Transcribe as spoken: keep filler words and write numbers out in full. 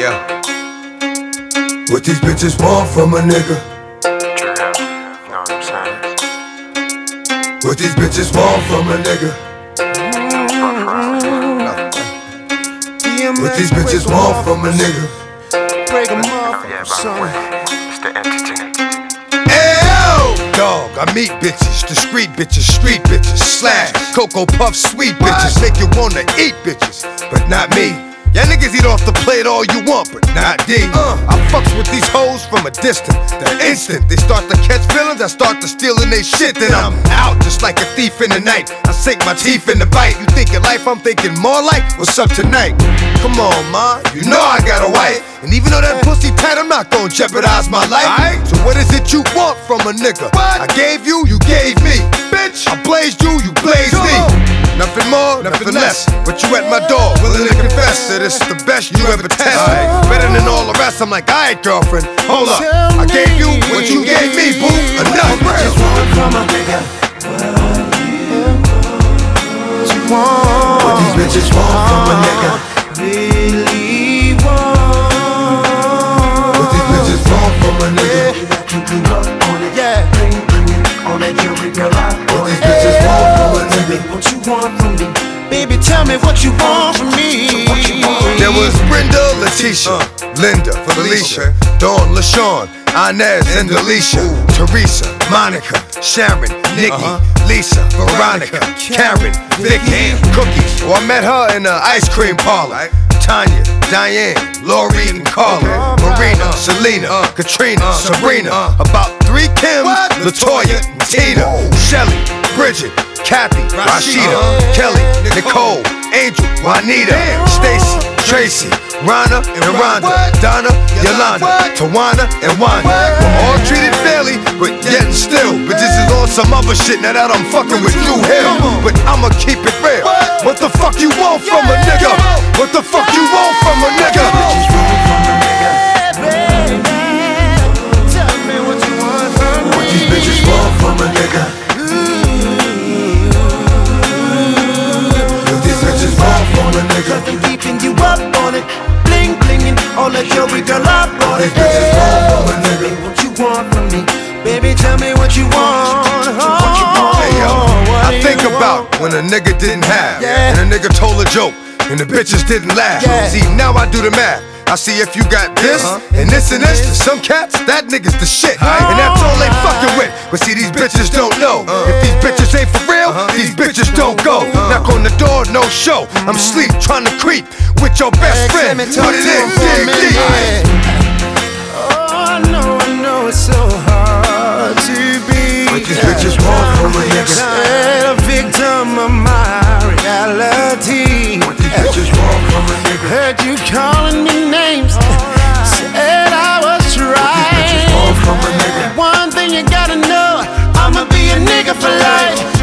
Yeah. What these bitches want from a nigga? Know what I'm saying? What these bitches want from a nigga? What these bitches want from a nigga? Break 'em off, Yeah, by the son. way, it's the entity. Ew! Dog, I meet bitches, discreet bitches, street bitches, slash, Cocoa Puff, sweet bitches, make you wanna eat bitches, but not me. Y'all niggas eat off the plate all you want, but not D. Uh, I fucks with these hoes from a distance. The instant they start to catch feelings, I start to stealing they shit. Then I'm out just like a thief in the night. I sink my teeth in the bite. You thinking life, I'm thinking more like what's up tonight. Come on, ma, you know I got a wife. And even though that pussy tight, I'm not gonna jeopardize my life. So what is it you want from a nigga? I gave you, you gave me. Bitch, I blazed you, you blazed me. Nothing more, nothing less. But you at my door, willing to confess that it's the best you ever tested. Better than all the rest. I'm like, alright, girlfriend, hold up. I gave you what you gave me, boo. Enough. Just want from a nigga. What you want? What these bitches want from a nigga? Really want? What these bitches want from a nigga? Yeah. What these bitches want from a nigga? What you want from me? Baby, tell me what you want from me. There was Brenda, Leticia, Linda, Felicia, Dawn, LaShawn, Inez, and Alicia, Teresa, Monica, Sharon, Nikki, Lisa, Veronica, Karen, Vicky, Cookies. Oh, I met her in the ice cream parlor. Tanya, Diane, Lori, and Carla, Marina, Selena, Katrina, Sabrina. About three Kims, Latoya, and Tina, Shelly, Bridget, Kathy, Rashida, Kelly, Nicole, Angel, Juanita, Stacy, Tracy, Rana, and Rhonda, Donna, Yolanda, Tawana, and Wanda. We're all treated fairly, but yet and still, bitches is on some other shit. Now that I'm fucking with you here, but I'ma keep it real. What the fuck you want from a nigga? What the fuck you want from a nigga? Tell me what you want from me. What these bitches want from a nigga? What these bitches want from a nigga? Nothing keeping you up on it. Bling blinging on that jewelry, girl, I bought What these it. bitches want from a nigga? What you want from me? Baby, tell me what you want. Hey yo, What I do think you about want? when a nigga didn't have, Yeah. and a nigga told a joke, and the bitches didn't laugh. Yeah. See, now I do the math. I see if you got this, and this and this. To some cats, that nigga's the shit, and that's all they fucking with. But see, these bitches don't know. If these bitches ain't for real, these bitches don't go. Knock on the door, no show. I'm sleep, trying to creep with your best friend. Put it in, dig deep. Oh, I know, I know it's so hard to be What these bitches want from a nigga? a victim of my reality. What these bitches want from a nigga? Heard you calling me names, said I was bitches want from a right. nigga? One thing you gotta know, I'ma be a nigga for life.